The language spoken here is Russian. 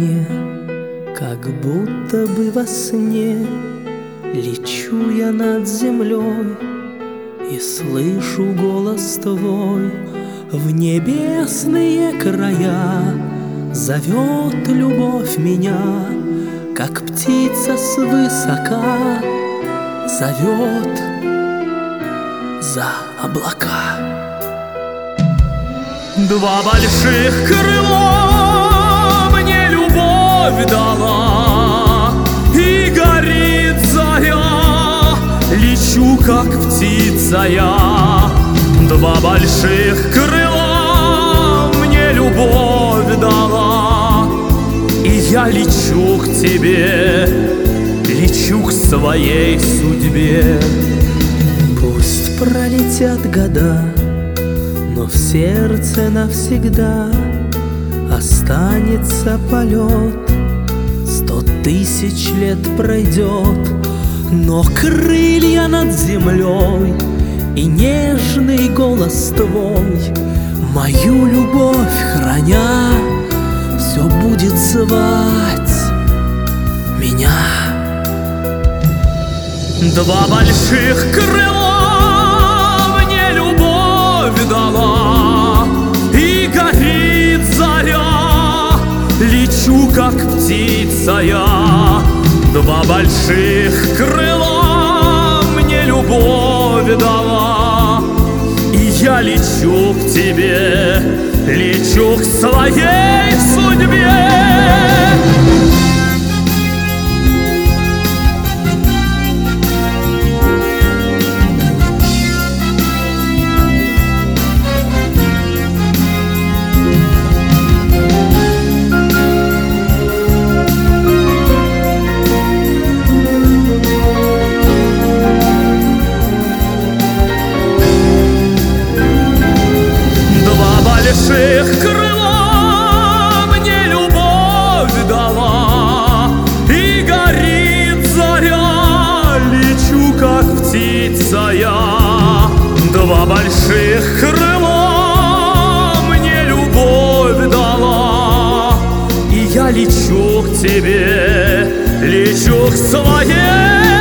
мне, как будто бы во сне. Лечу я над землей и слышу голос твой. В небесные края зовет любовь меня, как птица свысока зовет за облака. Два больших крыла мне любовь дала, и горит заря, лечу, как птица я. Два больших крыла мне любовь дала, и я лечу к тебе, лечу к своей судьбе. Пусть пролетят года, но в сердце навсегда останется полет. 100 000 лет пройдет, но крылья над землей и нежный голос твой, мою любовь храня, все будет звать меня. Два больших крыла мне любовь дала, и горит заря, лечу, как птица я. Два больших крыла мне любовь дала, и я лечу к тебе, лечу к своей судьбе. Больших крыла мне любовь дала, и горит заря, лечу, как птица я. Два больших крыла мне любовь дала, и я лечу к тебе, лечу к своей